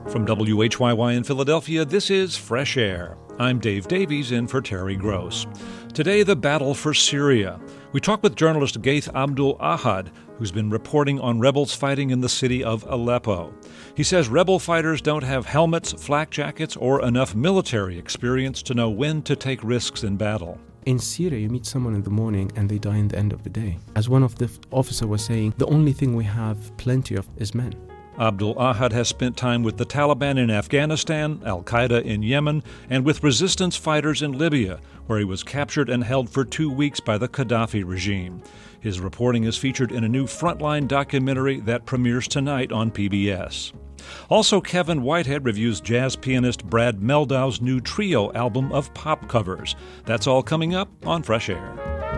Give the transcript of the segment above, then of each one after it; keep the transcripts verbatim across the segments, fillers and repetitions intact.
From W H Y Y in Philadelphia, this is Fresh Air. I'm Dave Davies in for Terry Gross. Today, the battle for Syria. We talk with journalist Gaith Abdul Ahad, who's been reporting on rebels fighting in the city of Aleppo. He says rebel fighters don't have helmets, flak jackets, or enough military experience to know when to take risks in battle. In Syria, you meet someone in the morning and they die in the end of the day. As one of the officers was saying, the only thing we have plenty of is men. Abdul Ahad has spent time with the Taliban in Afghanistan, al-Qaeda in Yemen, and with resistance fighters in Libya, where he was captured and held for two weeks by the Gaddafi regime. His reporting is featured in a new Frontline documentary that premieres tonight on P B S. Also, Kevin Whitehead reviews jazz pianist Brad Meldau's new trio album of pop covers. That's all coming up on Fresh Air.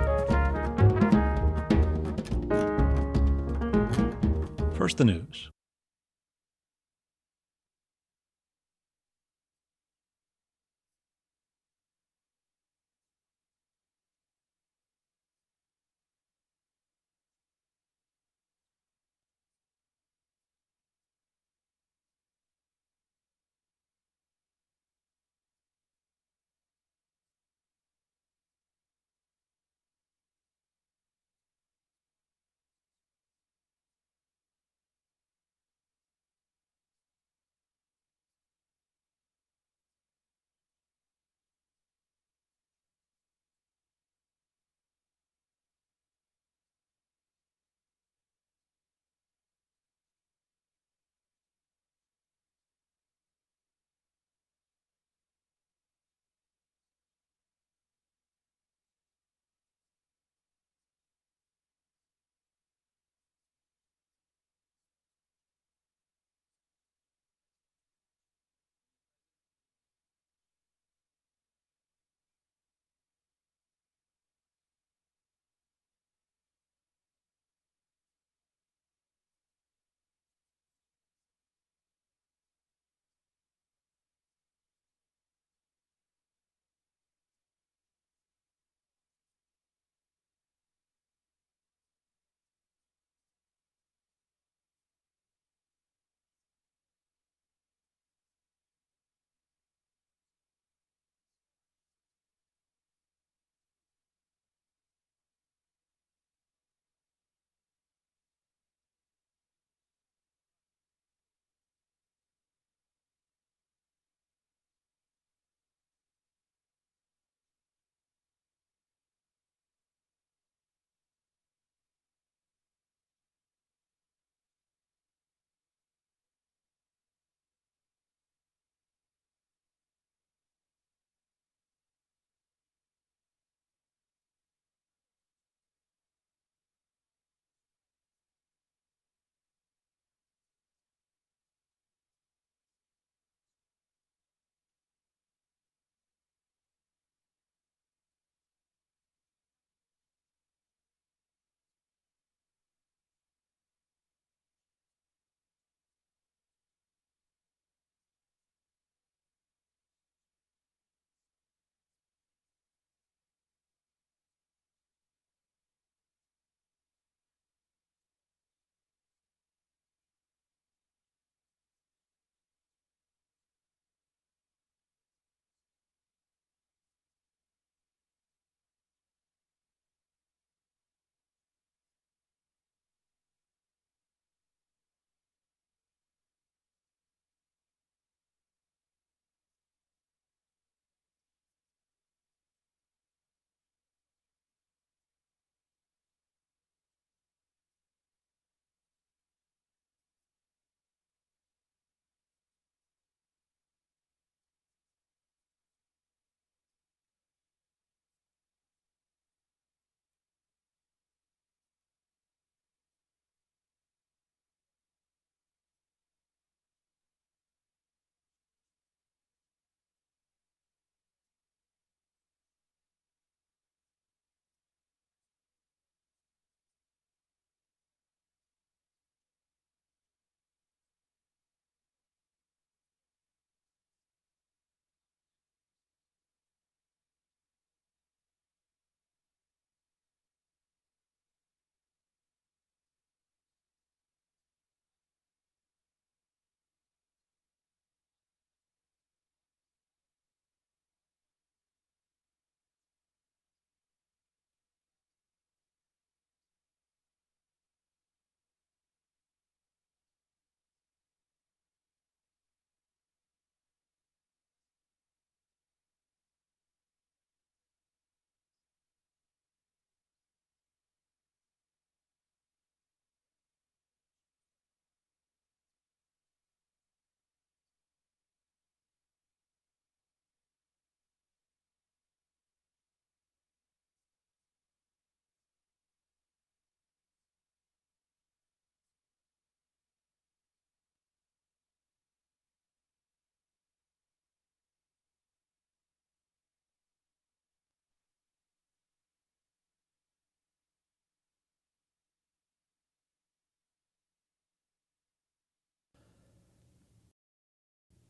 First, the news.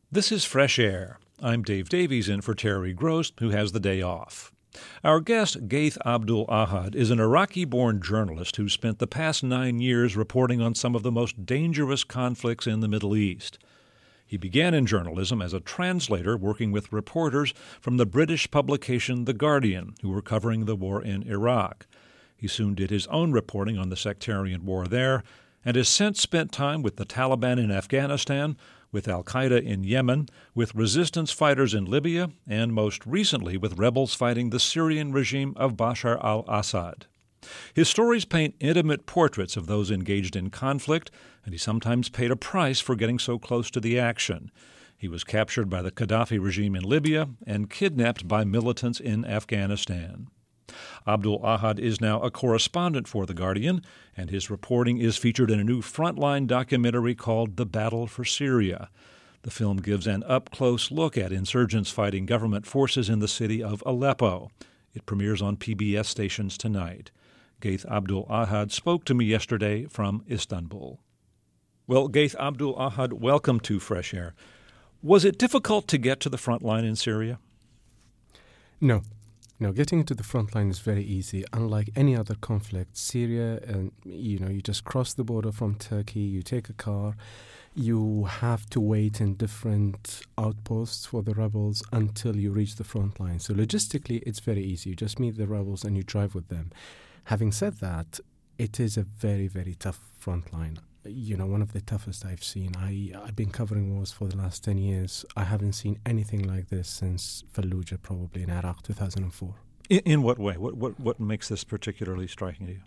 This is Fresh Air. I'm Dave Davies in for Terry Gross, who has the day off. Our guest, Gaith Abdul Ahad, is an Iraqi-born journalist who spent the past nine years reporting on some of the most dangerous conflicts in the Middle East. He began in journalism as a translator working with reporters from the British publication The Guardian, who were covering the war in Iraq. He soon did his own reporting on the sectarian war there, and has since spent time with the Taliban in Afghanistan, with al-Qaeda in Yemen, with resistance fighters in Libya, and most recently with rebels fighting the Syrian regime of Bashar al-Assad. His stories paint intimate portraits of those engaged in conflict, and he sometimes paid a price for getting so close to the action. He was captured by the Gaddafi regime in Libya and kidnapped by militants in Afghanistan. Abdul Ahad is now a correspondent for The Guardian, and his reporting is featured in a new Frontline documentary called The Battle for Syria. The film gives an up-close look at insurgents fighting government forces in the city of Aleppo. It premieres on P B S stations tonight. Gaith Abdul Ahad spoke to me yesterday from Istanbul. Well, Gaith Abdul Ahad, welcome to Fresh Air. Was it difficult to get to the front line in Syria? No. No, getting to the front line is very easy. Unlike any other conflict, Syria, and you know, you just cross the border from Turkey, you take a car, you have to wait in different outposts for the rebels until you reach the front line. So logistically, it's very easy. You just meet the rebels and you drive with them. Having said that, it is a very, very tough front line. You know, one of the toughest I've seen. I, I've been covering wars for the last ten years. I haven't seen anything like this since Fallujah, probably in Iraq, two thousand four. In, in what way? What, what what makes this particularly striking to you?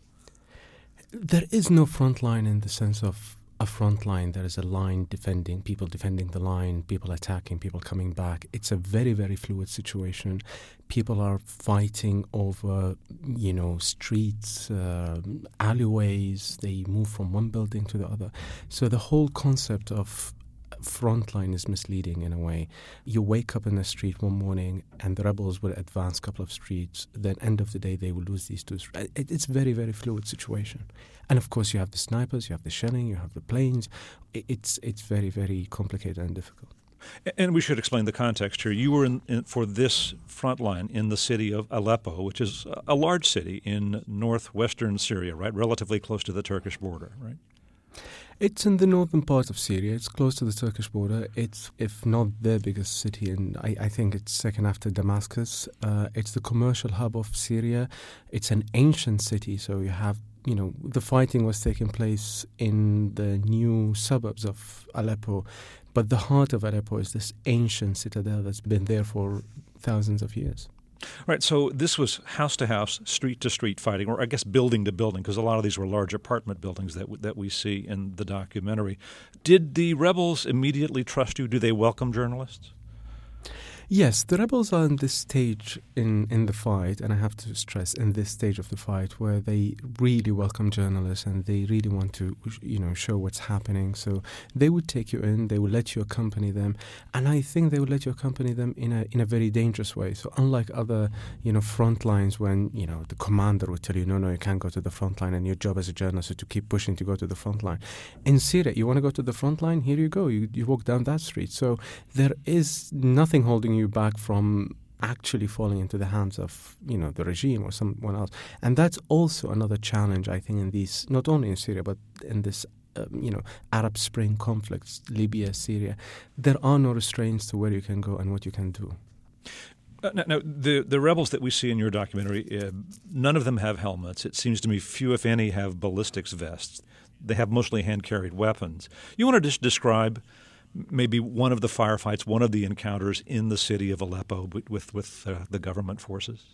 There is no front line in the sense of a front line. There is a line defending, people defending the line, people attacking, people coming back. It's a very, very fluid situation. People are fighting over, you know, streets, uh, alleyways. They move from one building to the other. So the whole concept of front line is misleading in a way. You wake up in the street one morning and the rebels will advance a couple of streets. Then end of the day, they will lose these two streets. It's a very, very fluid situation. And of course, you have the snipers, you have the shelling, you have the planes. It's, it's very, very complicated and difficult. And we should explain the context here. You were in, in, for this front line in the city of Aleppo, which is a large city in northwestern Syria, right? Relatively close to the Turkish border, right? It's in the northern part of Syria. It's close to the Turkish border. It's, if not the biggest city, and I, I think it's second after Damascus. Uh, it's the commercial hub of Syria. It's an ancient city, so you have, you know, the fighting was taking place in the new suburbs of Aleppo. But the heart of Aleppo is this ancient citadel that's been there for thousands of years. Right, so this was house-to-house, street-to-street fighting, or I guess building-to-building, because a lot of these were large apartment buildings that w- that we see in the documentary. Did the rebels immediately trust you? Do they welcome journalists? Yes, the rebels are in this stage in, in the fight, and I have to stress, in this stage of the fight, where they really welcome journalists and they really want to, you know, show what's happening. So they would take you in, they would let you accompany them, and I think they would let you accompany them in a in a very dangerous way. So unlike other, you know, front lines when, you know, the commander would tell you, no, no, you can't go to the front line, and your job as a journalist is to keep pushing to go to the front line. In Syria, you want to go to the front line? Here you go. You, you walk down that street. So there is nothing holding you back from actually falling into the hands of, you know, the regime or someone else. And that's also another challenge, I think, in these, not only in Syria, but in this, um, you know, Arab Spring conflicts, Libya, Syria. There are no restraints to where you can go and what you can do. Uh, now, now, the the rebels that we see in your documentary, uh, none of them have helmets. It seems to me few, if any, have ballistics vests. They have mostly hand-carried weapons. You want to just describe maybe one of the firefights, one of the encounters in the city of Aleppo with with uh, the government forces?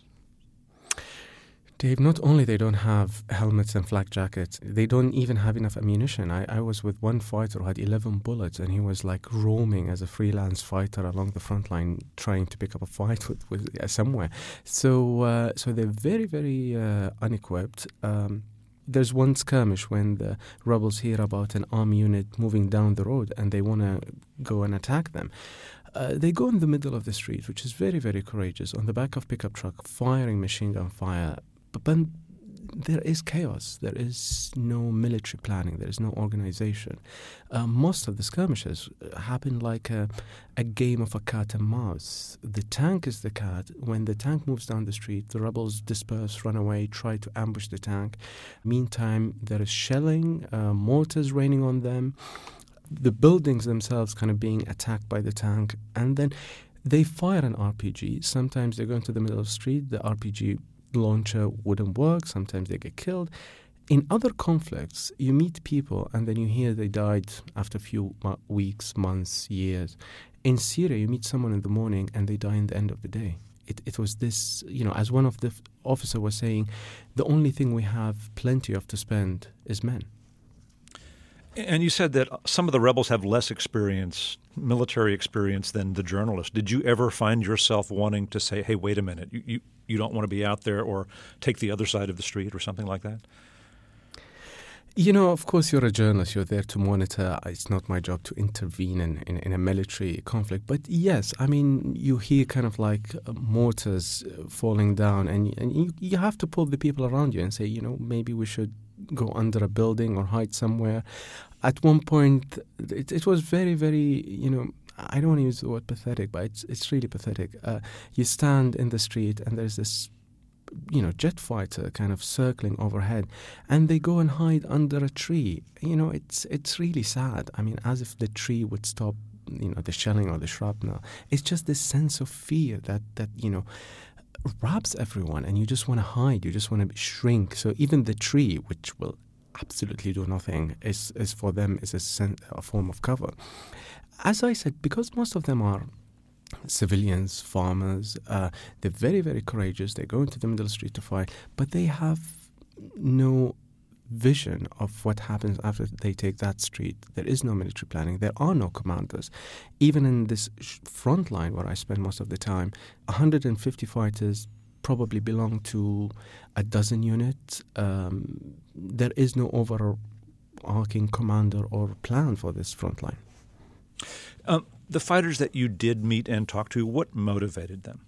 Dave, not only they don't have helmets and flak jackets, they don't even have enough ammunition. I, I was with one fighter who had eleven bullets, and he was like roaming as a freelance fighter along the front line trying to pick up a fight with, with uh, somewhere. So, uh, so they're very, very uh, unequipped. Um, There's one skirmish when the rebels hear about an army unit moving down the road and they want to go and attack them. Uh, they go in the middle of the street, which is very, very courageous, on the back of pickup truck, firing machine gun fire. But then there is chaos. There is no military planning. There is no organization. Uh, most of the skirmishes happen like a, a game of a cat and mouse. The tank is the cat. When the tank moves down the street, the rebels disperse, run away, try to ambush the tank. Meantime, there is shelling, uh, mortars raining on them, the buildings themselves kind of being attacked by the tank, and then they fire an R P G. Sometimes they go into the middle of the street, the R P G launcher wouldn't work, sometimes they get killed. In other conflicts, you meet people and then you hear they died after a few mo- weeks, months, years. In Syria, you meet someone in the morning and they die in the end of the day. It, it was this, you know, as one of the f- officer was saying, the only thing we have plenty of to spend is men. And you said that some of the rebels have less experience, military experience, than the journalists. Did you ever find yourself wanting to say, hey, wait a minute, you, you, you don't want to be out there, or take the other side of the street or something like that? You know, of course, you're a journalist. You're there to monitor. It's not my job to intervene in, in, in a military conflict. But yes, I mean, you hear kind of like uh, mortars falling down, and, and you, you have to pull the people around you and say, you know, maybe we should go under a building or hide somewhere. At one point, it, it was very, very, you know, I don't want to use the word pathetic, but it's it's really pathetic. Uh, you stand in the street and there's this, you know, jet fighter kind of circling overhead, and they go and hide under a tree. You know, it's it's really sad. I mean, as if the tree would stop, you know, the shelling or the shrapnel. It's just this sense of fear that, that you know, wraps everyone, and you just want to hide. You just want to shrink. So even the tree, which will absolutely do nothing, is, is for them is a, sen- a form of cover. As I said, because most of them are civilians, farmers, uh, they're very, very courageous. They go into the middle street to fight, but they have no vision of what happens after they take that street. There is no military planning. There are no commanders. Even in this front line where I spend most of the time, one hundred fifty fighters probably belong to a dozen units. Um, there is no overarching commander or plan for this front line. Um, the fighters that you did meet and talk to, what motivated them?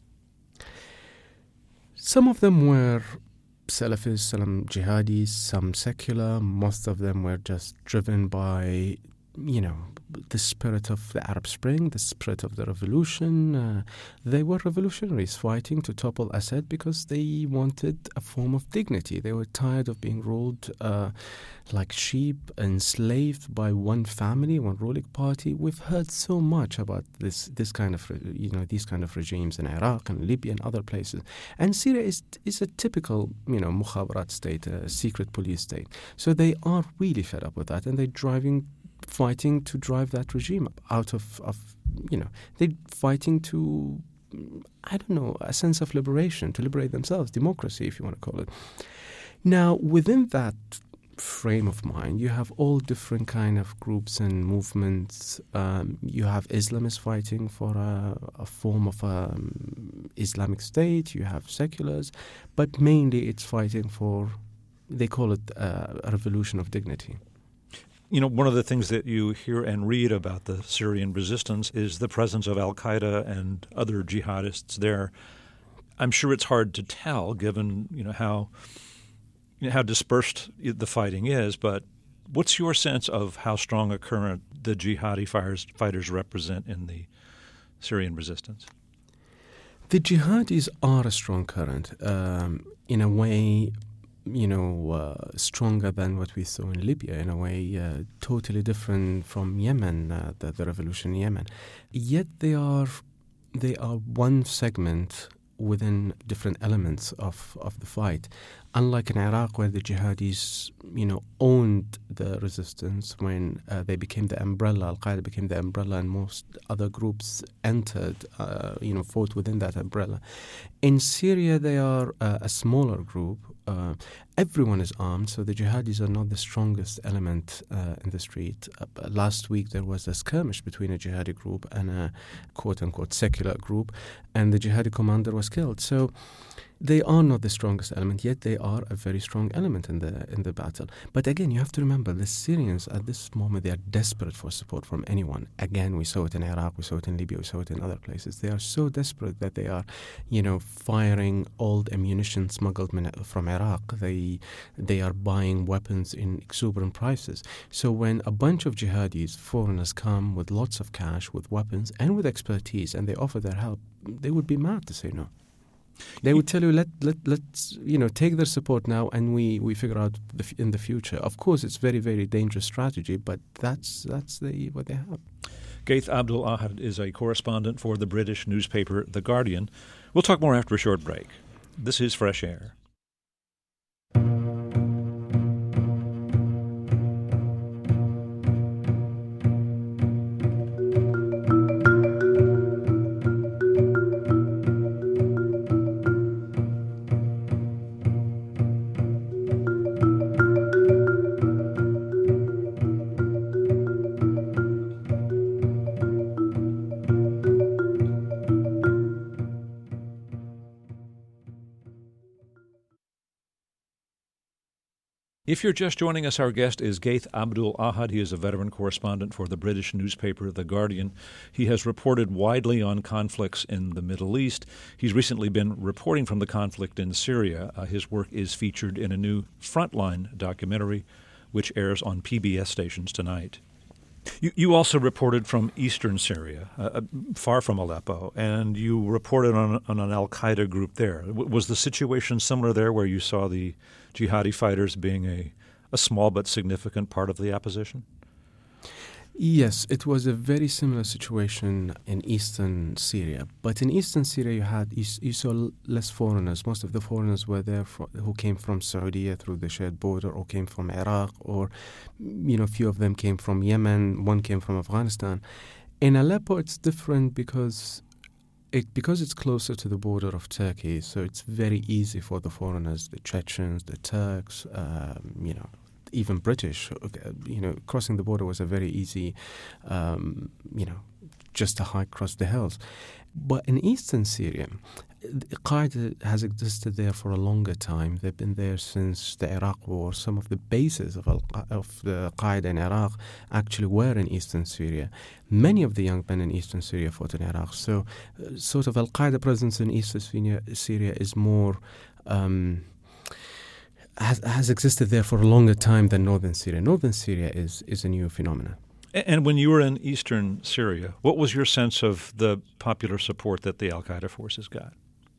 Some of them were Salafis, some jihadis, some secular. Most of them were just driven by, you know, the spirit of the Arab Spring, the spirit of the revolution. Uh, they were revolutionaries fighting to topple Assad because they wanted a form of dignity. They were tired of being ruled uh, like sheep, enslaved by one family, one ruling party. We've heard so much about this this kind of, you know, these kind of regimes in Iraq and Libya and other places. And Syria is is a typical, you know, mukhabarat state, a secret police state. So they are really fed up with that, and they're driving. fighting to drive that regime out of, of, you know, they're fighting to, I don't know, a sense of liberation, to liberate themselves, democracy, if you want to call it. Now, within that frame of mind, you have all different kind of groups and movements. Um, you have Islamists fighting for a, a form of um, Islamic state. You have seculars, but mainly it's fighting for, they call it uh, a revolution of dignity. You know, one of the things that you hear and read about the Syrian resistance is the presence of al-Qaeda and other jihadists there. I'm sure it's hard to tell, given, you know, how you know, how dispersed the fighting is, but what's your sense of how strong a current the jihadi fighters, fighters represent in the Syrian resistance? The jihadis are a strong current. Um, in a way, you know, uh, stronger than what we saw in Libya, in a way uh, totally different from Yemen, uh, the, the revolution in Yemen. Yet they are they are one segment within different elements of, of the fight. Unlike in Iraq, where the jihadis, you know, owned the resistance when uh, they became the umbrella, Al-Qaeda became the umbrella, and most other groups entered, uh, you know, fought within that umbrella. In Syria, they are uh, a smaller group. Uh, everyone is armed, so the jihadis are not the strongest element uh, in the street. Uh, last week, there was a skirmish between a jihadi group and a quote-unquote secular group, and the jihadi commander was killed. So They are not the strongest element, yet they are a very strong element in the in the battle. But again, you have to remember, the Syrians at this moment, they are desperate for support from anyone. Again, we saw it in Iraq, we saw it in Libya, we saw it in other places. They are so desperate that they are, you know, firing old ammunition smuggled from Iraq. They they are buying weapons in exuberant prices. So when a bunch of jihadis, foreigners, come with lots of cash, with weapons, and with expertise, and they offer their help, they would be mad to say no. They would tell you, let let let's you know take their support now, and we, we figure out the f- in the future. Of course, it's very very dangerous strategy, but that's that's the what they have. Gaith Abdul Ahad is a correspondent for the British newspaper The Guardian. We'll talk more after a short break. This is Fresh Air. If you're just joining us, our guest is Gaith Abdul Ahad. He is a veteran correspondent for the British newspaper The Guardian. He has reported widely on conflicts in the Middle East. He's recently been reporting from the conflict in Syria. Uh, his work is featured in a new Frontline documentary, which airs on P B S stations tonight. You, you also reported from eastern Syria, uh, far from Aleppo, and you reported on, on an al-Qaeda group there. W- was the situation similar there, where you saw the jihadi fighters being a, a small but significant part of the opposition? Yes, it was a very similar situation in eastern Syria. But in eastern Syria, you had you, you saw less foreigners. Most of the foreigners were there for, who came from Saudi through the shared border, or came from Iraq, or you know, a few of them came from Yemen. One came from Afghanistan. In Aleppo, it's different because it because it's closer to the border of Turkey. So it's very easy for the foreigners, the Chechens, the Turks, um, you know. Even British, you know, crossing the border was a very easy, um, you know, just a hike across the hills. But in eastern Syria, Qaeda has existed there for a longer time. They've been there since the Iraq War. Some of the bases of, Al- of the Qaeda in Iraq actually were in eastern Syria. Many of the young men in eastern Syria fought in Iraq. So, uh, sort of Al-Qaeda presence in eastern Syria, Syria is more... Um, Has, has existed there for a longer time than northern Syria. Northern Syria is, is a new phenomenon. And when you were in eastern Syria, what was your sense of the popular support that the al-Qaeda forces got?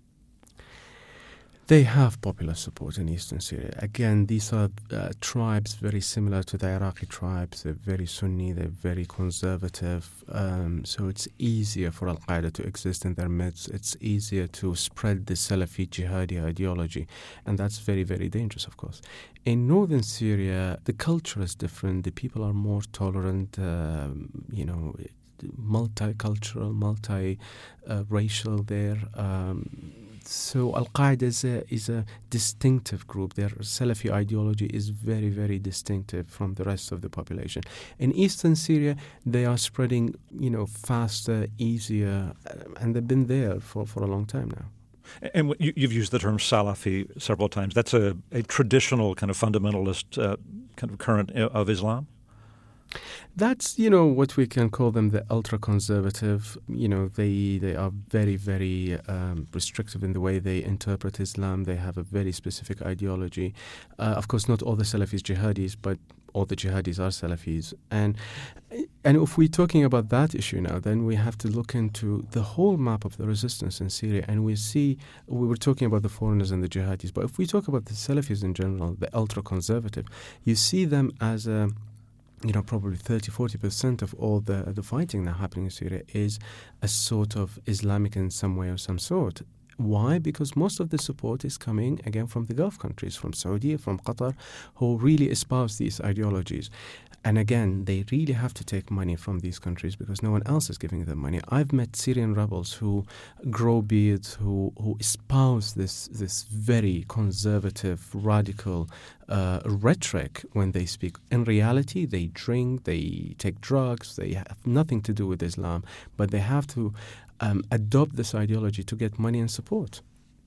They have popular support in eastern Syria. Again, these are uh, tribes very similar to the Iraqi tribes. They're very Sunni, they're very conservative. Um, so it's easier for Al-Qaeda to exist in their midst. It's easier to spread the Salafi jihadi ideology. And that's very, very dangerous, of course. In northern Syria, the culture is different. The people are more tolerant, uh, you know, multicultural, multi-racial uh, there. Um, So Al-Qaeda is a, is a distinctive group. Their Salafi ideology is very, very distinctive from the rest of the population. In eastern Syria, they are spreading, you know, faster, easier, and they've been there for, for a long time now. And you, you've used the term Salafi several times. That's a, a traditional kind of fundamentalist uh, kind of current of Islam? That's, you know, what we can call them the ultra-conservative. You know, they they are very, very um, restrictive in the way they interpret Islam. They have a very specific ideology. Uh, of course, not all the Salafis jihadis, but all the jihadis are Salafis. And and if we're talking about that issue now, then we have to look into the whole map of the resistance in Syria. And we see, we were talking about the foreigners and the jihadis, but if we talk about the Salafis in general, the ultra-conservative, you see them as a... You know, probably thirty, forty percent of all the, the fighting now happening in Syria is a sort of Islamic in some way or some sort. Why? Because most of the support is coming, again, from the Gulf countries, from Saudi, from Qatar, who really espouse these ideologies. And again, they really have to take money from these countries because no one else is giving them money. I've met Syrian rebels who grow beards, who, who espouse this this very conservative, radical uh, rhetoric when they speak. In reality, they drink, they take drugs, they have nothing to do with Islam, but they have to um, adopt this ideology to get money and support.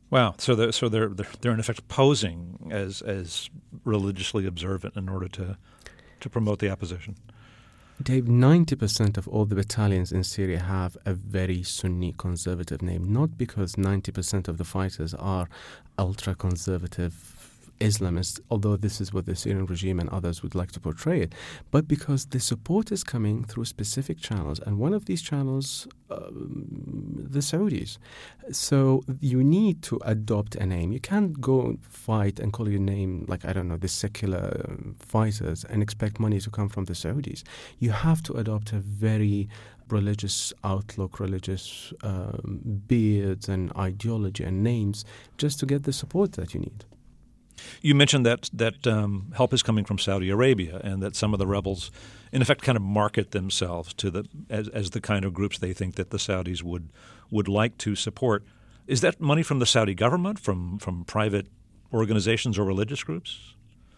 Wow. So they're, so they're, they're, they're in effect posing as as religiously observant in order to, to promote the opposition. Dave, ninety percent of all the battalions in Syria have a very Sunni conservative name, not because ninety percent of the fighters are ultra-conservative Islamists, although this is what the Syrian regime and others would like to portray it, but because the support is coming through specific channels, and one of these channels, uh, the Saudis. So you need to adopt a name. You can't go fight and call your name, like, I don't know, the secular fighters and expect money to come from the Saudis. You have to adopt a very religious outlook, religious um, beards and ideology and names just to get the support that you need. You mentioned that that um, help is coming from Saudi Arabia, and that some of the rebels, in effect, kind of market themselves to the as, as the kind of groups they think that the Saudis would would like to support. Is that money from the Saudi government, from from private organizations or religious groups?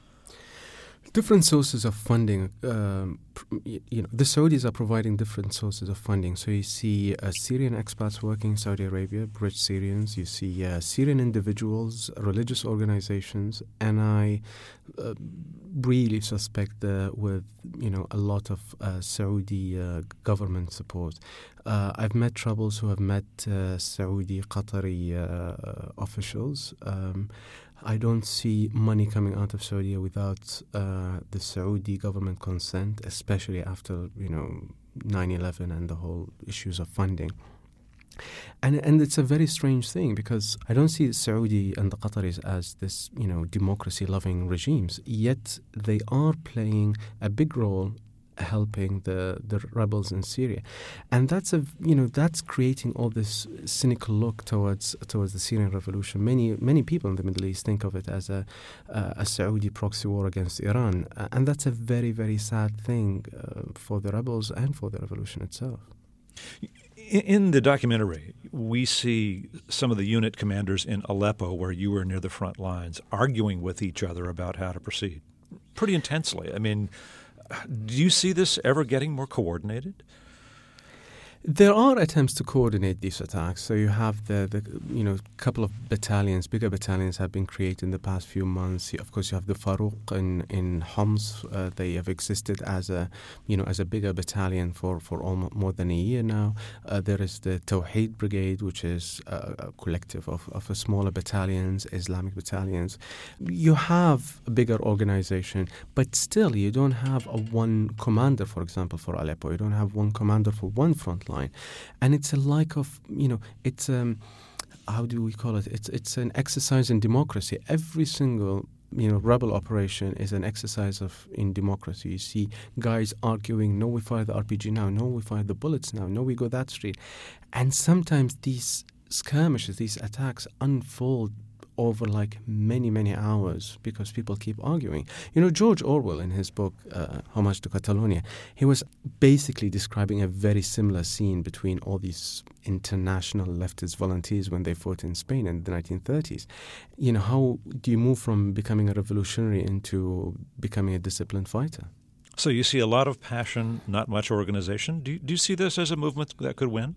Different sources of funding. Um, you know, the Saudis are providing different sources of funding. So you see uh, Syrian expats working in Saudi Arabia, British Syrians. You see uh, Syrian individuals, religious organizations, and I uh, really suspect that with you know a lot of uh, Saudi uh, government support. Uh, I've met troubles who have met uh, Saudi, Qatari uh, officials. Um, I don't see money coming out of Saudi without uh, the Saudi government consent, especially after, you know, nine eleven and the whole issues of funding. And and it's a very strange thing because I don't see Saudi and the Qataris as this, you know, democracy-loving regimes, yet they are playing a big role helping the, the rebels in Syria, and that's a you know that's creating all this cynical look towards towards the Syrian revolution. Many many people in the Middle East think of it as a uh, a Saudi proxy war against Iran, uh, and that's a very very sad thing uh, for the rebels and for the revolution itself. In the documentary, we see some of the unit commanders in Aleppo, where you were near the front lines, arguing with each other about how to proceed, pretty intensely. I mean. Do you see this ever getting more coordinated? There are attempts to coordinate these attacks. So you have the, the you know, couple of battalions, bigger battalions have been created in the past few months. Of course, you have the Farouk in in Homs. Uh, they have existed as a, you know, as a bigger battalion for for almost more than a year now. Uh, there is the Tawheed Brigade, which is a, a collective of of a smaller battalions, Islamic battalions. You have a bigger organization, but still, you don't have a one commander, for example, for Aleppo. You don't have one commander for one front line. And it's a like of, you know, it's, um, how do we call it? It's it's an exercise in democracy. Every single, you know, rebel operation is an exercise of in democracy. You see guys arguing, no, we fire the R P G now, no, we fire the bullets now, no, we go that street. And sometimes these skirmishes, these attacks unfold over like many, many hours because people keep arguing. You know, George Orwell in his book, uh, Homage to Catalonia, he was basically describing a very similar scene between all these international leftist volunteers when they fought in Spain in the nineteen thirties. You know, how do you move from becoming a revolutionary into becoming a disciplined fighter? So you see a lot of passion, not much organization. Do you, do you see this as a movement that could win?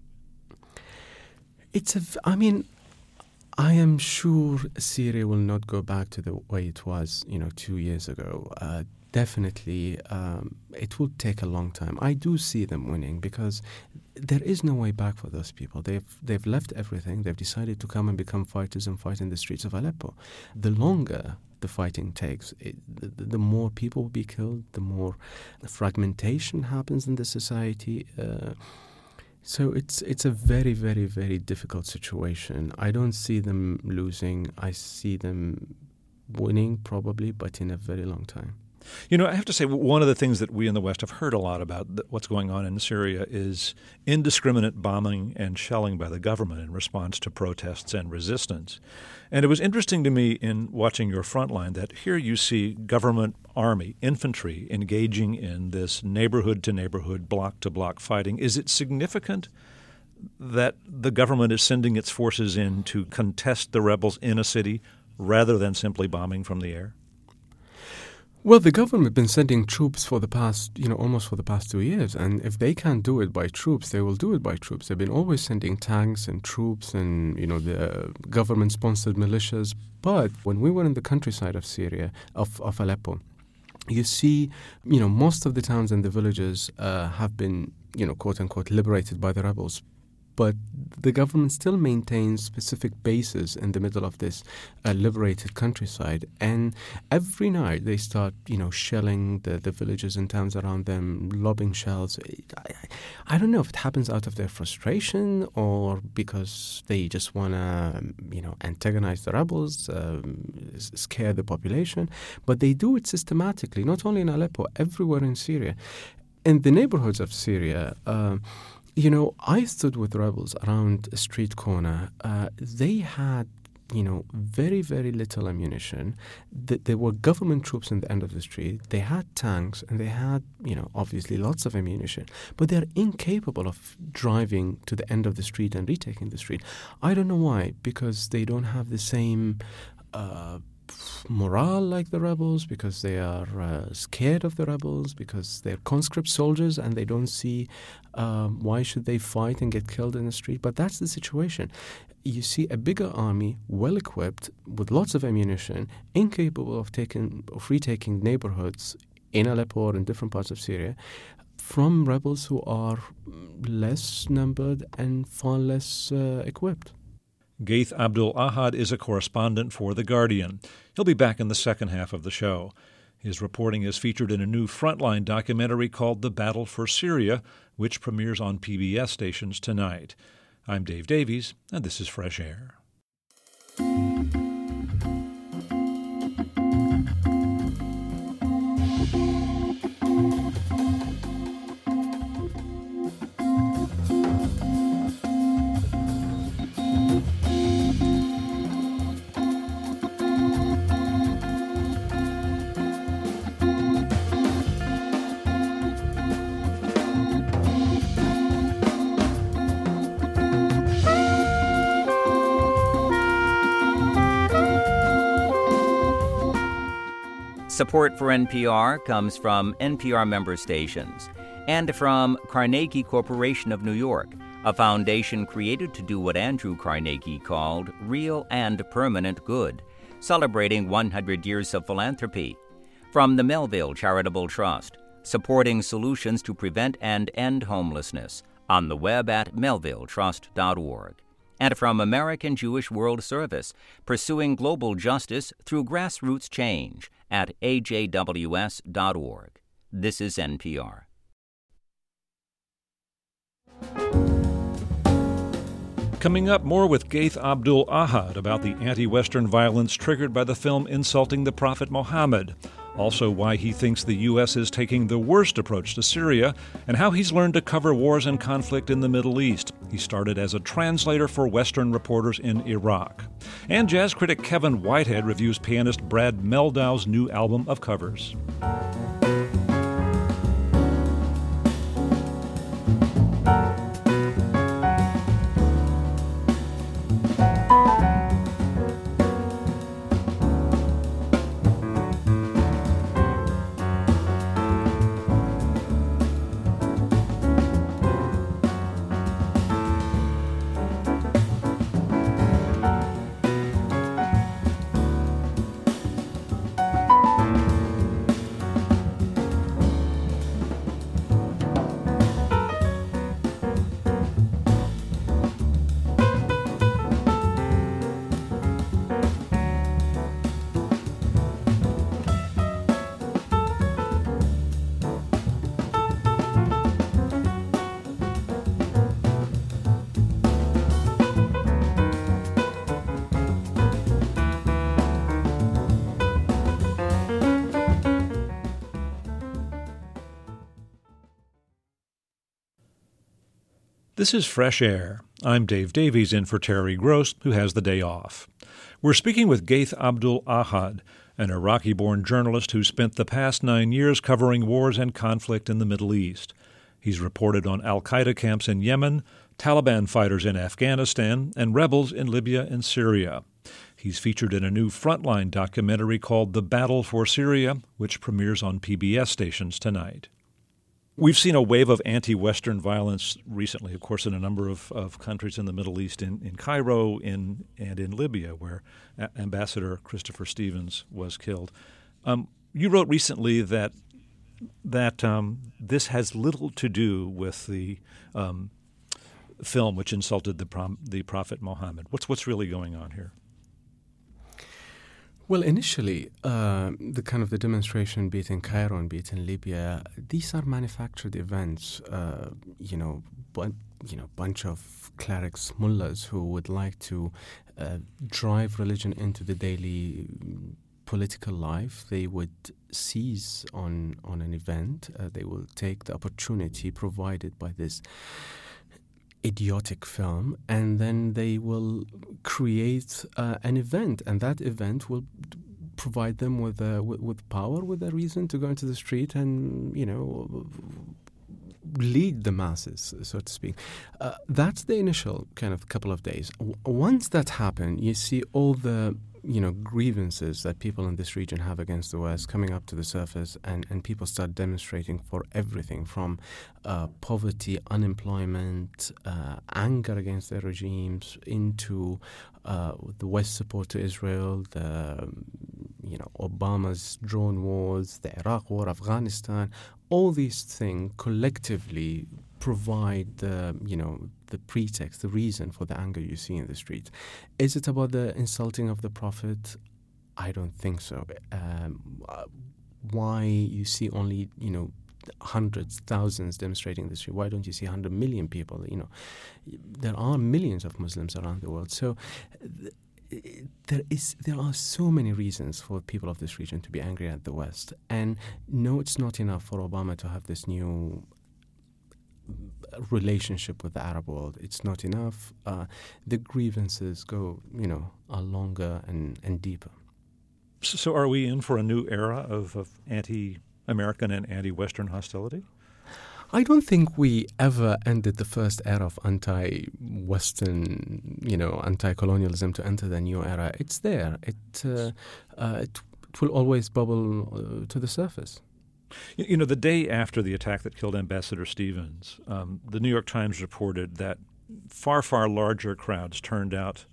It's a, I mean... I am sure Syria will not go back to the way it was, you know, two years ago. Uh, definitely, um, it will take a long time. I do see them winning because there is no way back for those people. They've they've left everything. They've decided to come and become fighters and fight in the streets of Aleppo. The longer the fighting takes, it, the, the more people will be killed, the more fragmentation happens in the society. Uh, So it's it's a very, very, very difficult situation. I don't see them losing. I see them winning probably, but in a very long time. You know, I have to say, one of the things that we in the West have heard a lot about what's going on in Syria is indiscriminate bombing and shelling by the government in response to protests and resistance. And it was interesting to me in watching your front line that here you see government army, infantry, engaging in this neighborhood-to-neighborhood, block-to-block fighting. Is it significant that the government is sending its forces in to contest the rebels in a city rather than simply bombing from the air? Well, the government has been sending troops for the past, you know, almost for the past two years. And if they can't do it by troops, they will do it by troops. They've been always sending tanks and troops and, you know, the government-sponsored militias. But when we were in the countryside of Syria, of, of Aleppo, you see, you know, most of the towns and the villages uh, have been, you know, quote-unquote, liberated by the rebels. But the government still maintains specific bases in the middle of this uh, liberated countryside. And every night they start, you know, shelling the, the villages and towns around them, lobbing shells. I, I don't know if it happens out of their frustration or because they just want to, you know, antagonize the rebels, um, scare the population. But they do it systematically, not only in Aleppo, everywhere in Syria. In the neighborhoods of Syria, uh, You know, I stood with rebels around a street corner. Uh, they had, you know, very, very little ammunition. Th- there were government troops in the end of the street. They had tanks and they had, you know, obviously lots of ammunition. But they're incapable of driving to the end of the street and retaking the street. I don't know why, because they don't have the same uh, morale like the rebels, because they are uh, scared of the rebels, because they're conscript soldiers and they don't see um, why should they fight and get killed in the street. But that's the situation. You see a bigger army, well equipped, with lots of ammunition, incapable of taking of retaking neighborhoods in Aleppo or in different parts of Syria, from rebels who are less numbered and far less uh, equipped. Gaith Abdul Ahad is a correspondent for The Guardian. He'll be back in the second half of the show. His reporting is featured in a new Frontline documentary called The Battle for Syria, which premieres on P B S stations tonight. I'm Dave Davies, and this is Fresh Air. Support for N P R comes from N P R member stations and from Carnegie Corporation of New York, a foundation created to do what Andrew Carnegie called real and permanent good, celebrating one hundred years of philanthropy. From the Melville Charitable Trust, supporting solutions to prevent and end homelessness, on the web at melville trust dot org. And from American Jewish World Service, pursuing global justice through grassroots change at a j w s dot org. This is N P R. Coming up, more with Gaith Abdul Ahad about the anti-Western violence triggered by the film insulting the Prophet Muhammad. Also, why he thinks the U S is taking the worst approach to Syria, and how he's learned to cover wars and conflict in the Middle East. He started as a translator for Western reporters in Iraq. And jazz critic Kevin Whitehead reviews pianist Brad Meldau's new album of covers. This is Fresh Air. I'm Dave Davies in for Terry Gross, who has the day off. We're speaking with Gaith Abdul Ahad, an Iraqi-born journalist who spent the past nine years covering wars and conflict in the Middle East. He's reported on al-Qaeda camps in Yemen, Taliban fighters in Afghanistan, and rebels in Libya and Syria. He's featured in a new Frontline documentary called The Battle for Syria, which premieres on P B S stations tonight. We've seen a wave of anti-Western violence recently, of course, in a number of, of countries in the Middle East, in, in Cairo in, and in Libya, where a- Ambassador Christopher Stevens was killed. Um, you wrote recently that that um, this has little to do with the um, film which insulted the, prom- the Prophet Muhammad. What's what's really going on here? Well, initially, uh, the kind of the demonstration, be it in Cairo and be it in Libya, these are manufactured events. Uh, you know, but you know, bunch of clerics, mullahs, who would like to uh, drive religion into the daily political life. They would seize on on an event. Uh, they will take the opportunity provided by this idiotic film, and then they will create uh, an event, and that event will provide them with, uh, with with power, with a reason to go into the street and, you know, lead the masses, so to speak. Uh, that's the initial kind of couple of days. W- once that happens, you see all the you know, grievances that people in this region have against the West coming up to the surface, and, and people start demonstrating for everything from uh, poverty, unemployment, uh, anger against their regimes, into uh, the West support to Israel, the, you know, Obama's drone wars, the Iraq war, Afghanistan. All these things collectively provide the, you know, the pretext, the reason for the anger you see in the streets. Is it about the insulting of the Prophet? I don't think so. Um, why you see only, you know, hundreds, thousands demonstrating in the street? Why don't you see one hundred million people? You know, there are millions of Muslims around the world. So th- there is, there are so many reasons for people of this region to be angry at the West. And no, it's not enough for Obama to have this new relationship with the Arab world. It's not enough. Uh, the grievances go, you know, are longer and, and deeper. So are we in for a new era of, of anti-American and anti-Western hostility? I don't think we ever ended the first era of anti-Western, you know, anti-colonialism to enter the new era. It's there. It, uh, uh, it, it will always bubble uh, to the surface. You know, the day after the attack that killed Ambassador Stevens, um, the New York Times reported that far, far larger crowds turned out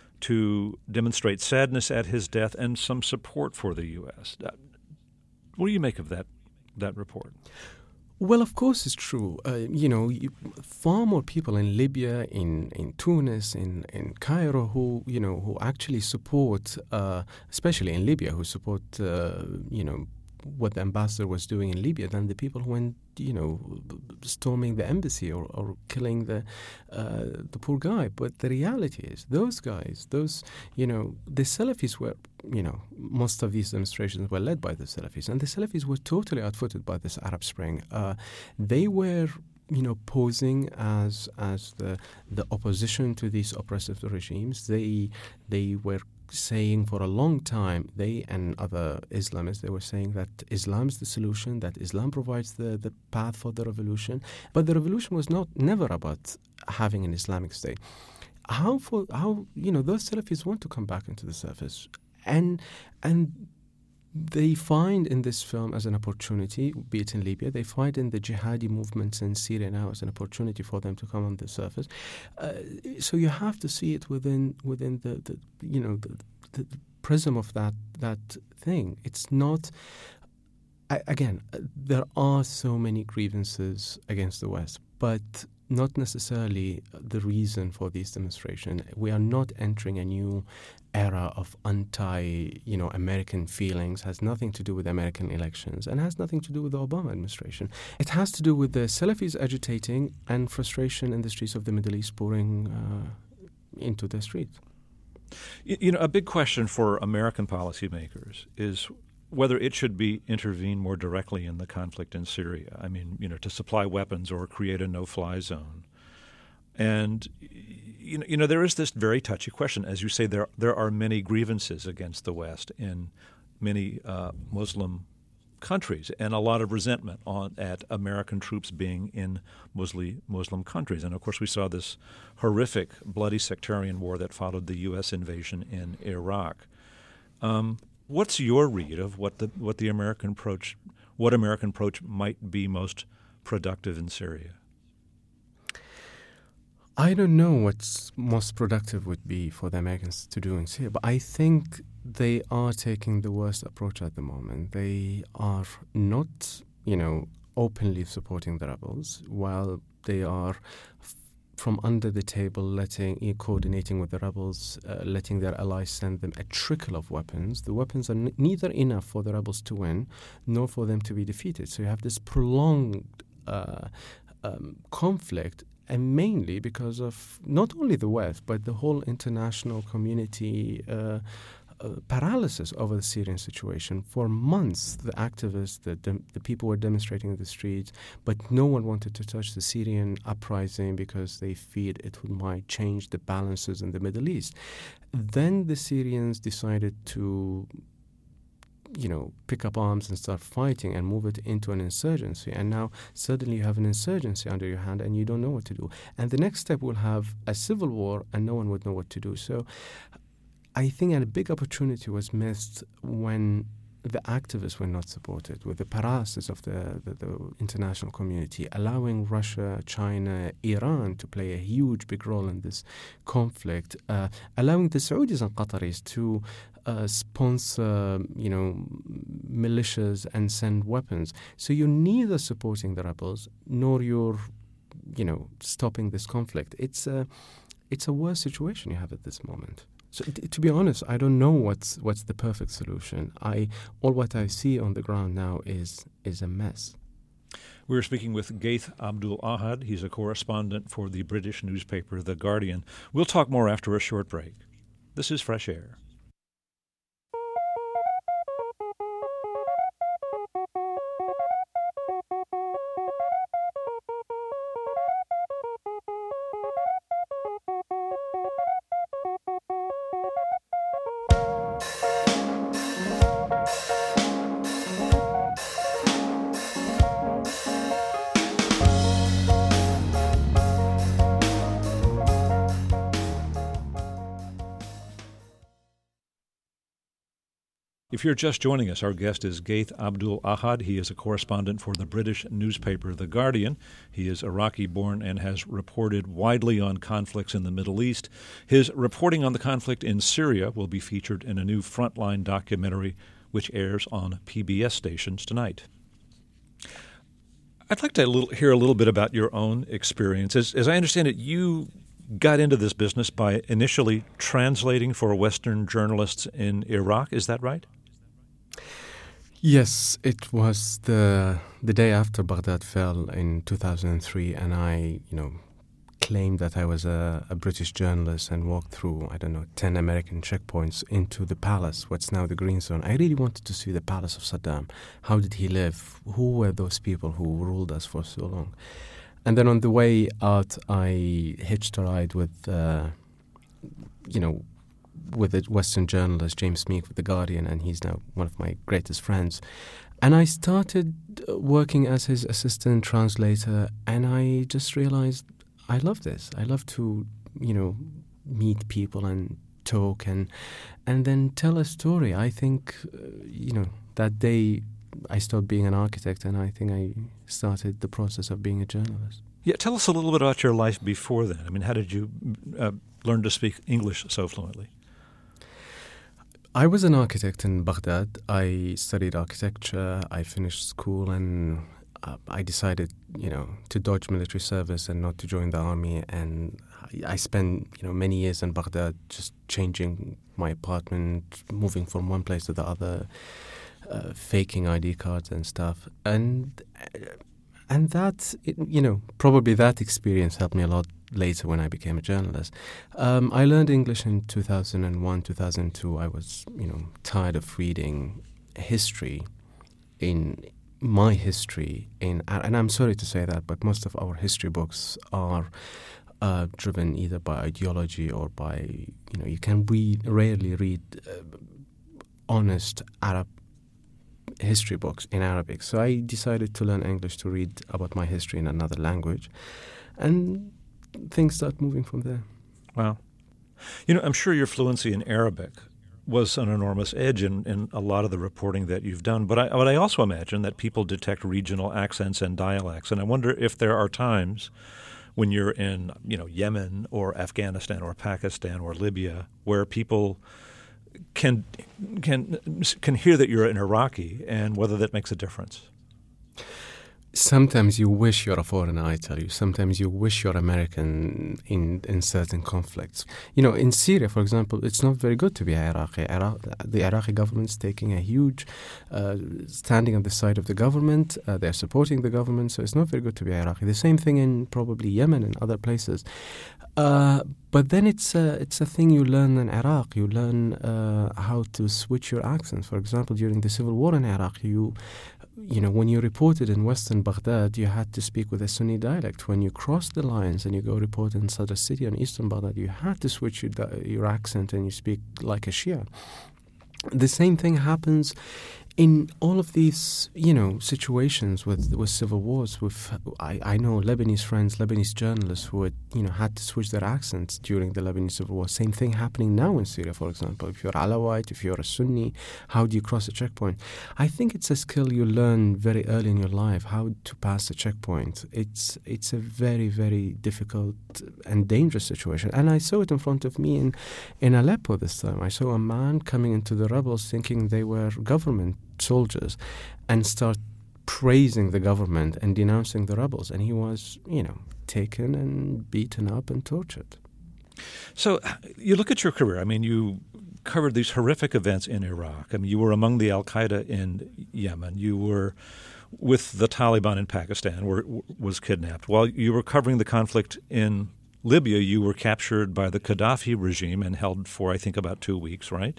to demonstrate sadness at his death and some support for the U S. What do you make of that that report? Well, of course it's true. Uh, you know, you, far more people in Libya, in, in Tunis, in, in Cairo who, you know, who actually support, uh, especially in Libya, who support, uh, you know, what the ambassador was doing in Libya than the people who went, you know, storming the embassy or, or killing the uh, the poor guy. But the reality is, those guys, those, you know, the Salafis were, you know, most of these demonstrations were led by the Salafis, and the Salafis were totally outfooted by this Arab Spring. Uh, they were, you know, posing as as the the opposition to these oppressive regimes. They they were saying for a long time, they and other Islamists, they were saying that Islam is the solution, that Islam provides the, the path for the revolution. But the revolution was not never about having an Islamic state. How for how you know those Salafis want to come back into the surface, and and they find in this film as an opportunity, be it in Libya, they find in the jihadi movements in Syria now as an opportunity for them to come on the surface. Uh, so you have to see it within within the, the you know the, the, the prism of that that thing. It's not. I, again, there are so many grievances against the West, but not necessarily the reason for these demonstrations. We are not entering a new era of anti, you know, American feelings. Has nothing to do with American elections and has nothing to do with the Obama administration. It has to do with the Salafis agitating and frustration in the streets of the Middle East pouring uh, into the streets. You know, a big question for American policymakers is whether it should be intervene more directly in the conflict in Syria. I mean, you know, to supply weapons or create a no-fly zone. And you know, you know, there is this very touchy question. As you say, there there are many grievances against the West in many uh, Muslim countries, and a lot of resentment on at American troops being in Muslim Muslim countries. And of course, we saw this horrific, bloody sectarian war that followed the U S invasion in Iraq. Um, what's your read of what the what the American approach, what American approach might be most productive in Syria? I don't know what's most productive would be for the Americans to do in Syria, but I think they are taking the worst approach at the moment. They are not, you know, openly supporting the rebels, while they are f- from under the table letting, uh, coordinating with the rebels, uh, letting their allies send them a trickle of weapons. The weapons are n- neither enough for the rebels to win, nor for them to be defeated. So you have this prolonged uh, um, conflict, and mainly because of not only the West, but the whole international community uh, uh, paralysis over the Syrian situation. For months, the activists, the, dem- the people were demonstrating in the streets, but no one wanted to touch the Syrian uprising because they feared it would, might change the balances in the Middle East. Then the Syrians decided to you know, pick up arms and start fighting and move it into an insurgency. And now suddenly you have an insurgency under your hand and you don't know what to do. And the next step will have a civil war and no one would know what to do. So I think a big opportunity was missed when the activists were not supported, with the paralysis of the, the, the international community, allowing Russia, China, Iran to play a huge, big role in this conflict, uh, allowing the Saudis and Qataris to uh, sponsor, you know, militias and send weapons. So you're neither supporting the rebels nor you're, you know, stopping this conflict. It's a, it's a worse situation you have at this moment. So t- to be honest, I don't know what's what's the perfect solution. I all what I see on the ground now is is a mess. We're speaking with Gaith Abdul Ahad. He's a correspondent for the British newspaper The Guardian. We'll talk more after a short break. This is Fresh Air. If you're just joining us, our guest is Gaith Abdul Ahad. He is a correspondent for the British newspaper The Guardian. He is Iraqi-born and has reported widely on conflicts in the Middle East. His reporting on the conflict in Syria will be featured in a new Frontline documentary which airs on P B S stations tonight. I'd like to little, hear a little bit about your own experience. As, as I understand it, you got into this business by initially translating for Western journalists in Iraq. Is that right? Yes, it was the the day after Baghdad fell in two thousand three, and I, you know, claimed that I was a, a British journalist and walked through, I don't know, ten American checkpoints into the palace, what's now the Green Zone. I really wanted to see the palace of Saddam. How did he live? Who were those people who ruled us for so long? And then on the way out, I hitched a ride with, uh, you know, with a Western journalist, James Meek, with The Guardian, and he's now one of my greatest friends. And I started working as his assistant translator, and I just realized I love this. I love to, you know, meet people and talk and and then tell a story. I think, uh, you know, that day I stopped being an architect, and I think I started the process of being a journalist. Yeah, tell us a little bit about your life before then. I mean, how did you uh, learn to speak English so fluently? I was an architect in Baghdad. I studied architecture. I finished school, and uh, I decided, you know, to dodge military service and not to join the army. And I, I spent, you know, many years in Baghdad just changing my apartment, moving from one place to the other, uh, faking I D cards and stuff. And and that, it, you know, probably that experience helped me a lot later when I became a journalist. Um, I learned English in two thousand one, two thousand two. I was, you know, tired of reading history in my history in, and I'm sorry to say that, but most of our history books are uh, driven either by ideology or by, you know, you can read, rarely read uh, honest Arab history books in Arabic. So I decided to learn English to read about my history in another language. And things start moving from there. Wow. You know, I'm sure your fluency in Arabic was an enormous edge in, in a lot of the reporting that you've done. But I, but I also imagine that people detect regional accents and dialects. And I wonder if there are times when you're in, you know, Yemen or Afghanistan or Pakistan or Libya where people can can can hear that you're an Iraqi and whether that makes a difference. Sometimes you wish you're a foreigner, I tell you. Sometimes you wish you're American in, in certain conflicts. You know, in Syria, for example, it's not very good to be Iraqi. Iraq, the Iraqi government is taking a huge uh, standing on the side of the government. Uh, they're supporting the government, so it's not very good to be Iraqi. The same thing in probably Yemen and other places. Uh, but then it's a, it's a thing you learn in Iraq. You learn uh, how to switch your accents. For example, during the civil war in Iraq, you You know, when you reported in western Baghdad, you had to speak with a Sunni dialect. When you cross the lines and you go report in Sadr City and eastern Baghdad, you had to switch your, your accent and you speak like a Shia. The same thing happens in all of these, you know, situations with with civil wars. With I, I know Lebanese friends, Lebanese journalists who had, you know, had to switch their accents during the Lebanese civil war. Same thing happening now in Syria, for example. If you're Alawite, if you're a Sunni, how do you cross a checkpoint? I think it's a skill you learn very early in your life, how to pass a checkpoint. It's it's a very, very difficult and dangerous situation. And I saw it in front of me in, in Aleppo this time. I saw a man coming into the rebels thinking they were government soldiers and start praising the government and denouncing the rebels. And he was, you know, taken and beaten up and tortured. So you look at your career. I mean, you covered these horrific events in Iraq. I mean, you were among the Al-Qaeda in Yemen. You were with the Taliban in Pakistan, where was kidnapped. While you were covering the conflict in Libya, you were captured by the Gaddafi regime and held for, I think, about two weeks, right?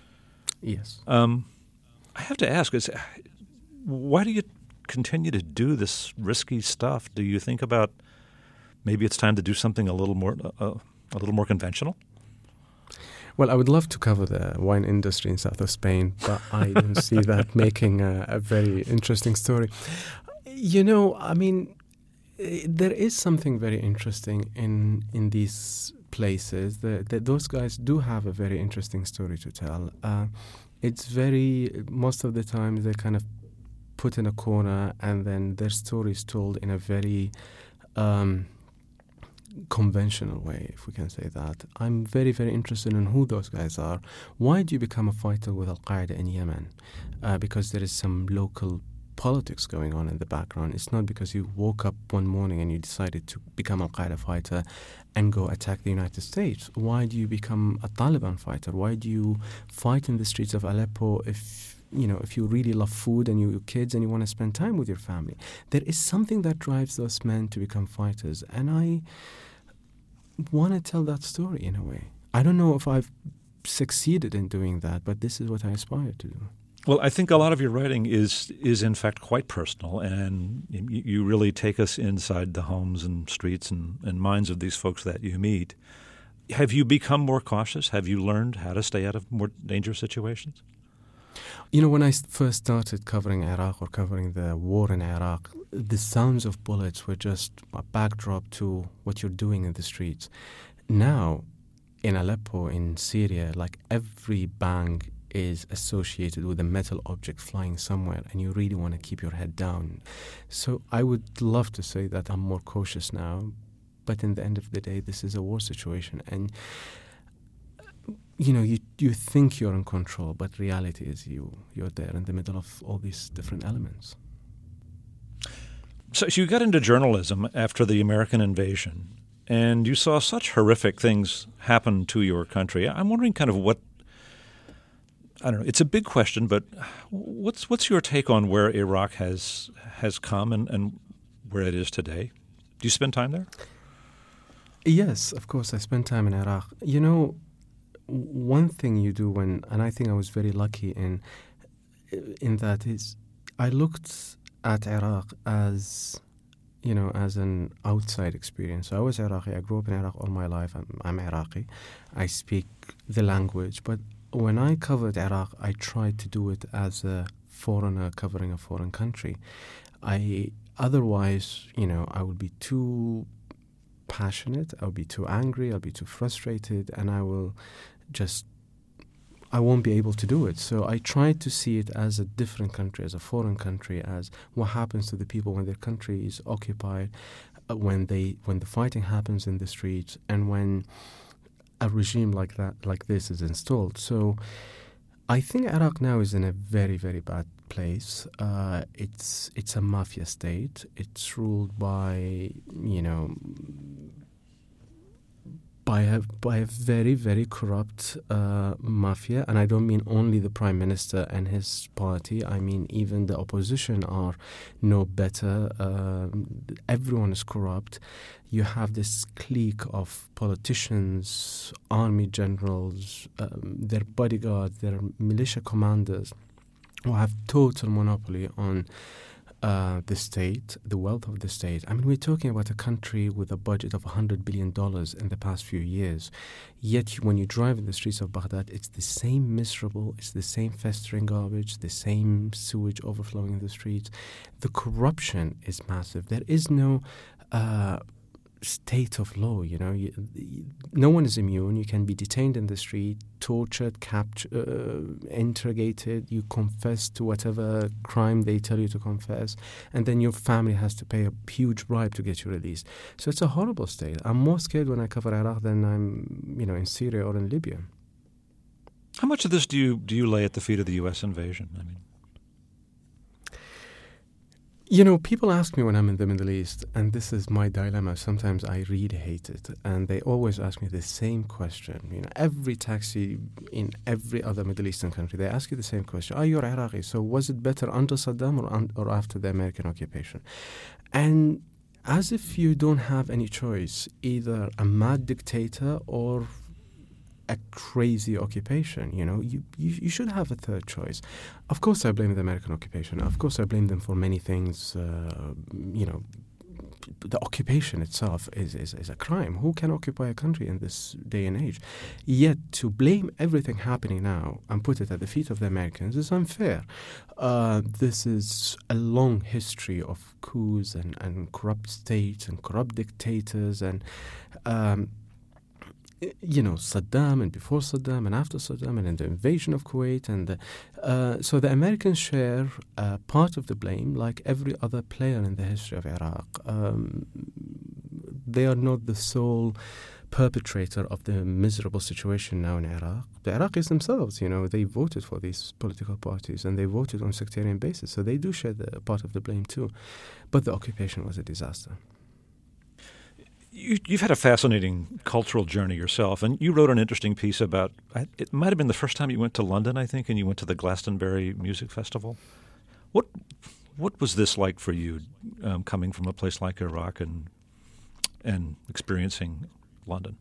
Yes. Um, I have to ask, is why do you continue to do this risky stuff? Do you think about maybe it's time to do something a little more uh, a little more conventional? Well, I would love to cover the wine industry in south of Spain, but I don't see that making a, a very interesting story. You know, I mean, there is something very interesting in in these places. The, the, those guys do have a very interesting story to tell. Uh, it's very, most of the time they're kind of put in a corner and then their story is told in a very um, conventional way, if we can say that. I'm very, very interested in who those guys are. Why do you become a fighter with Al-Qaeda in Yemen? Uh, because there is some local politics going on in the background. It's not because you woke up one morning and you decided to become Al-Qaeda fighter and go attack the United States. Why do you become a Taliban fighter? Why do you fight in the streets of Aleppo if you know if you really love food and your kids and you want to spend time with your family? There is something that drives those men to become fighters, and I want to tell that story in a way. I don't know if I've succeeded in doing that, but this is what I aspire to do. Well, I think a lot of your writing is is in fact quite personal, and you, you really take us inside the homes and streets and, and minds of these folks that you meet. Have you become more cautious? Have you learned how to stay out of more dangerous situations? You know, when I first started covering Iraq or covering the war in Iraq, the sounds of bullets were just a backdrop to what you're doing in the streets. Now, in Aleppo, in Syria, like every bang is associated with a metal object flying somewhere, and you really want to keep your head down. So I would love to say that I'm more cautious now, but in the end of the day, this is a war situation, and you know, you you think you're in control, but reality is you you're there in the middle of all these different elements. So, so you got into journalism after the American invasion, and you saw such horrific things happen to your country. I'm wondering kind of what I don't know. It's a big question, but what's what's your take on where Iraq has has come and, and where it is today? Do you spend time there? Yes, of course. I spend time in Iraq. You know, one thing you do when, and I think I was very lucky in in that is, I looked at Iraq as, you know, as an outside experience. So I was Iraqi. I grew up in Iraq all my life. I'm, I'm Iraqi. I speak the language, but when I covered Iraq, I tried to do it as a foreigner covering a foreign country. I otherwise, you know, I would be too passionate, I'll be too angry, I'll be too frustrated, and I will just, I won't be able to do it. So I try to see it as a different country, as a foreign country, as what happens to the people when their country is occupied, uh, when they when the fighting happens in the streets, and when a regime like that, like this, is installed. So I think Iraq now is in a very, very bad place. Uh, it's it's a mafia state. It's ruled by, you know, by a by a very, very corrupt uh, mafia, and I don't mean only the prime minister and his party. I mean even the opposition are no better. Um, everyone is corrupt. You have this clique of politicians, army generals, um, their bodyguards, their militia commanders, who have total monopoly on uh, the state, the wealth of the state. I mean, we're talking about a country with a budget of one hundred billion dollars in the past few years. Yet when you drive in the streets of Baghdad, it's the same miserable, it's the same festering garbage, the same sewage overflowing in the streets. The corruption is massive. There is no Uh, state of law, you know. You, no one is immune. You can be detained in the street, tortured, captured, uh, interrogated. You confess to whatever crime they tell you to confess, and then your family has to pay a huge bribe to get you released. So it's a horrible state. I'm more scared when I cover Iraq than I'm, you know, in Syria or in Libya. How much of this do you do you lay at the feet of the U S invasion? I mean, You know, people ask me when I'm in the Middle East, and this is my dilemma. Sometimes I really hate it, and they always ask me the same question. You know, every taxi in every other Middle Eastern country, they ask you the same question. Are you Iraqi? So was it better under Saddam or, un- or after the American occupation? And as if you don't have any choice, either a mad dictator or a crazy occupation. You know, you, you you should have a third choice. Of course, I blame the American occupation. Of course, I blame them for many things. Uh, you know, the occupation itself is, is, is a crime. Who can occupy a country in this day and age? Yet to blame everything happening now and put it at the feet of the Americans is unfair. Uh, this is a long history of coups and, and corrupt states and corrupt dictators and um, you know, Saddam and before Saddam and after Saddam and in the invasion of Kuwait. And the, uh, so the Americans share uh, part of the blame like every other player in the history of Iraq. Um, they are not the sole perpetrator of the miserable situation now in Iraq. The Iraqis themselves, you know, they voted for these political parties and they voted on sectarian basis. So they do share the part of the blame too. But the occupation was a disaster. You, you've had a fascinating cultural journey yourself, and you wrote an interesting piece about, it might have been the first time you went to London, I think, and you went to the Glastonbury Music Festival. What what was this like for you, um, coming from a place like Iraq and and experiencing London?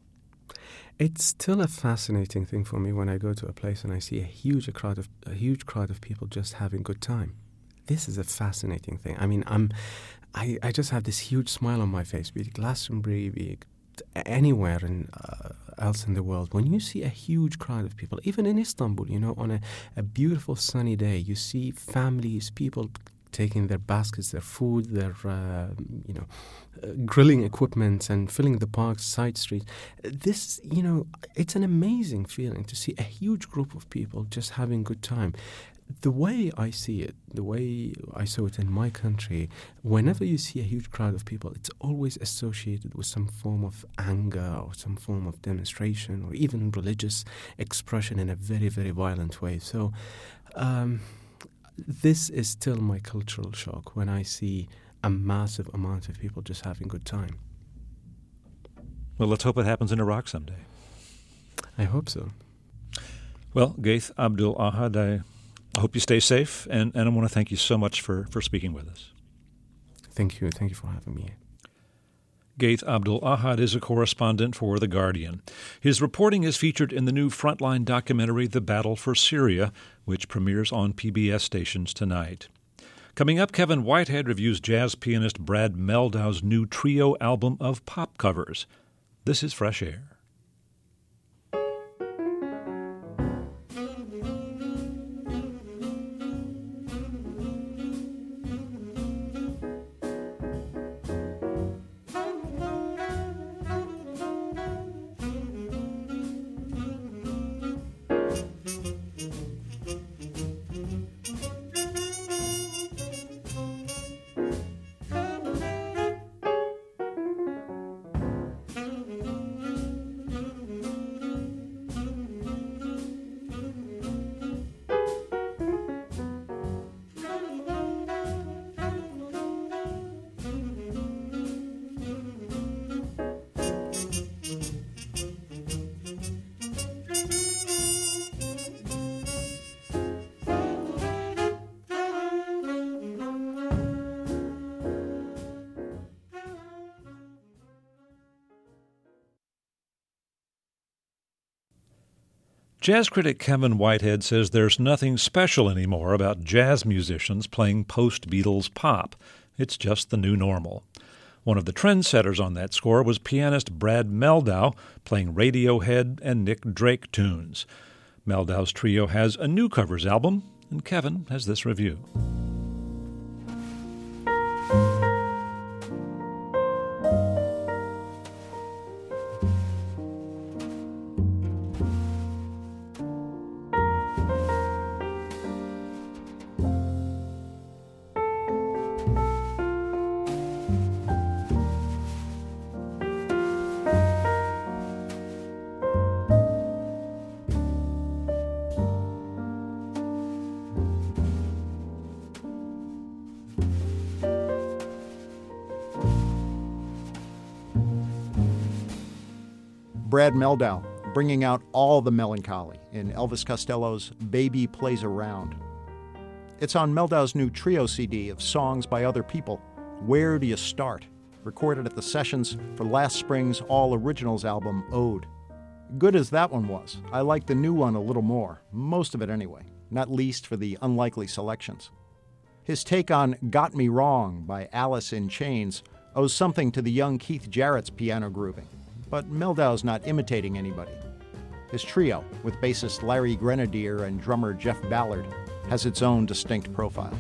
It's still a fascinating thing for me when I go to a place and I see a huge crowd of a huge crowd of people just having good time. This is a fascinating thing. I mean, I'm, I, I just have this huge smile on my face, be it Glastonbury, be it anywhere in, uh, else in the world. When you see a huge crowd of people, even in Istanbul, you know, on a, a beautiful sunny day, you see families, people taking their baskets, their food, their, uh, you know, uh, grilling equipment and filling the parks, side streets. This, you know, it's an amazing feeling to see a huge group of people just having good time. The way I see it, the way I saw it in my country, whenever you see a huge crowd of people, it's always associated with some form of anger or some form of demonstration or even religious expression in a very, very violent way. So um, this is still my cultural shock when I see a massive amount of people just having good time. Well, let's hope it happens in Iraq someday. I hope so. Well, Gaith Abdul Ahad, I I hope you stay safe, and, and I want to thank you so much for, for speaking with us. Thank you. Thank you for having me. Gaith Abdul Ahad is a correspondent for The Guardian. His reporting is featured in the new Frontline documentary, The Battle for Syria, which premieres on P B S stations tonight. Coming up, Kevin Whitehead reviews jazz pianist Brad Meldau's new trio album of pop covers. This is Fresh Air. Jazz critic Kevin Whitehead says there's nothing special anymore about jazz musicians playing post-Beatles pop. It's just the new normal. One of the trendsetters on that score was pianist Brad Mehldau, playing Radiohead and Nick Drake tunes. Meldau's trio has a new covers album, and Kevin has this review. Brad Mehldau, bringing out all the melancholy in Elvis Costello's Baby Plays Around. It's on Mehldau's new trio C D of songs by other people, Where Do You Start?, recorded at the sessions for last spring's All Originals album, Ode. Good as that one was, I like the new one a little more, most of it anyway, not least for the unlikely selections. His take on Got Me Wrong by Alice in Chains owes something to the young Keith Jarrett's piano grooving. But Mehldau's not imitating anybody. His trio, with bassist Larry Grenadier and drummer Jeff Ballard, has its own distinct profile.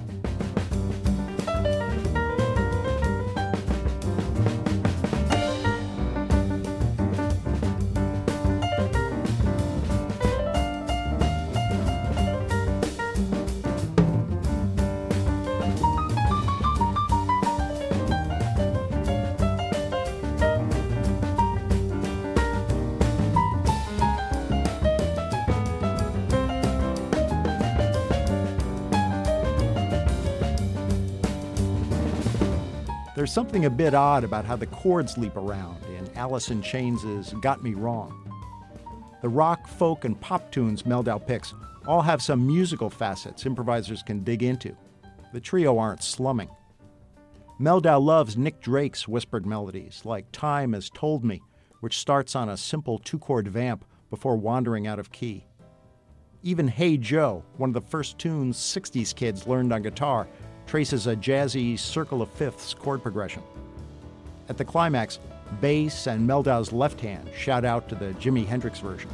There's something a bit odd about how the chords leap around in Alice in Chains' Got Me Wrong. The rock, folk, and pop tunes Mehldau picks all have some musical facets improvisers can dig into. The trio aren't slumming. Mehldau loves Nick Drake's whispered melodies, like Time Has Told Me, which starts on a simple two-chord vamp before wandering out of key. Even Hey Joe, one of the first tunes sixties kids learned on guitar, traces a jazzy circle of fifths chord progression. At the climax, bass and Mehldau's left hand shout out to the Jimi Hendrix version.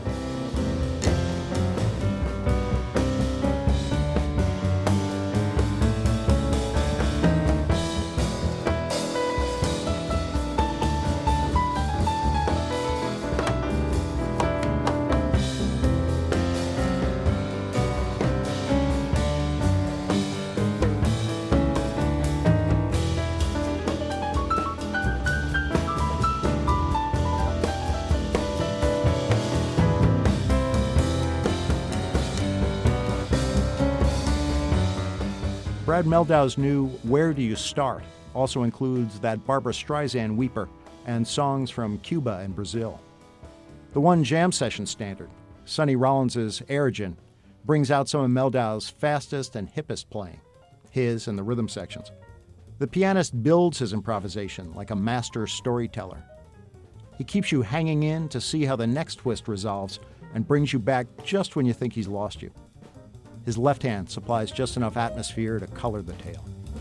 Brad Mehldau's new Where Do You Start also includes that Barbra Streisand weeper and songs from Cuba and Brazil. The one jam session standard, Sonny Rollins' Aerogin, brings out some of Mehldau's fastest and hippest playing, his and the rhythm sections. The pianist builds his improvisation like a master storyteller. He keeps you hanging in to see how the next twist resolves and brings you back just when you think he's lost you. His left hand supplies just enough atmosphere to color the tale.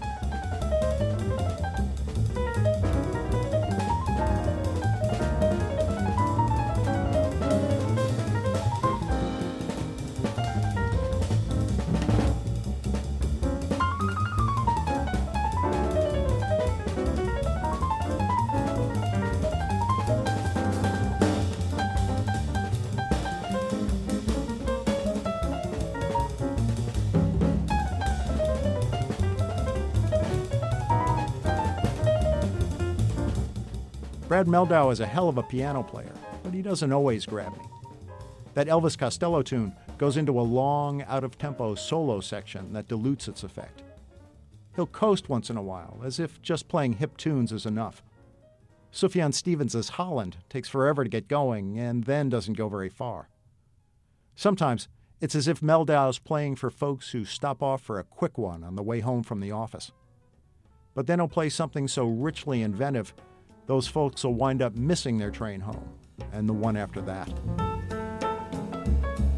Brad Mehldau is a hell of a piano player, but he doesn't always grab me. That Elvis Costello tune goes into a long, out-of-tempo solo section that dilutes its effect. He'll coast once in a while, as if just playing hip tunes is enough. Sufjan Stevens' Holland takes forever to get going and then doesn't go very far. Sometimes it's as if Mehldau's playing for folks who stop off for a quick one on the way home from the office. But then he'll play something so richly inventive, those folks will wind up missing their train home, and the one after that.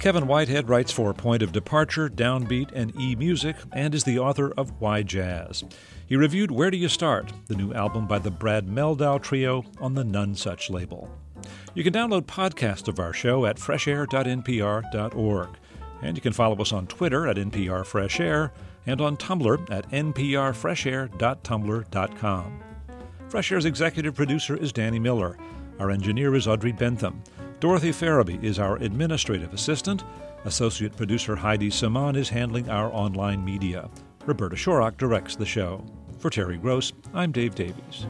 Kevin Whitehead writes for Point of Departure, Downbeat, and eMusic, and is the author of Why Jazz. He reviewed Where Do You Start, the new album by the Brad Mehldau Trio on the None Such label. You can download podcasts of our show at fresh air dot n p r dot org. And you can follow us on Twitter at N P R Fresh Air and on Tumblr at n p r fresh air dot tumblr dot com. Fresh Air's executive producer is Danny Miller. Our engineer is Audrey Bentham. Dorothy Farabee is our administrative assistant. Associate producer Heidi Saman is handling our online media. Roberta Shorrock directs the show. For Terry Gross, I'm Dave Davies.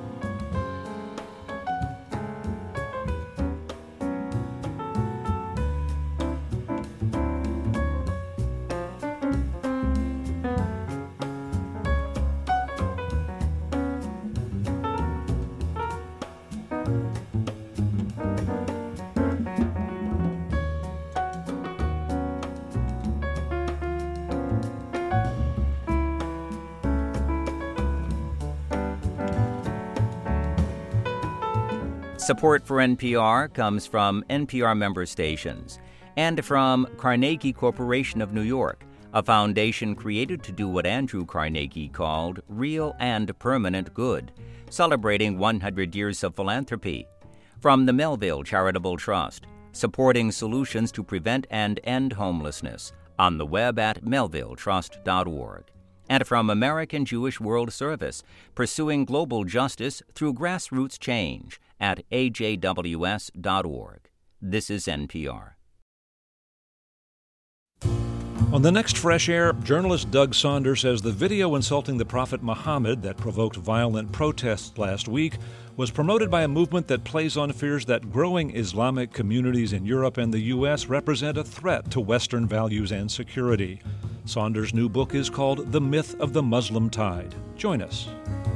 Support for N P R comes from N P R member stations and from Carnegie Corporation of New York, a foundation created to do what Andrew Carnegie called real and permanent good, celebrating one hundred years of philanthropy. From the Melville Charitable Trust, supporting solutions to prevent and end homelessness, on the web at melville trust dot org. And from American Jewish World Service, pursuing global justice through grassroots change at a j w s dot org. This is N P R. On the next Fresh Air, journalist Doug Saunders says the video insulting the Prophet Muhammad that provoked violent protests last week was promoted by a movement that plays on fears that growing Islamic communities in Europe and the U S represent a threat to Western values and security. Saunders' new book is called The Myth of the Muslim Tide. Join us.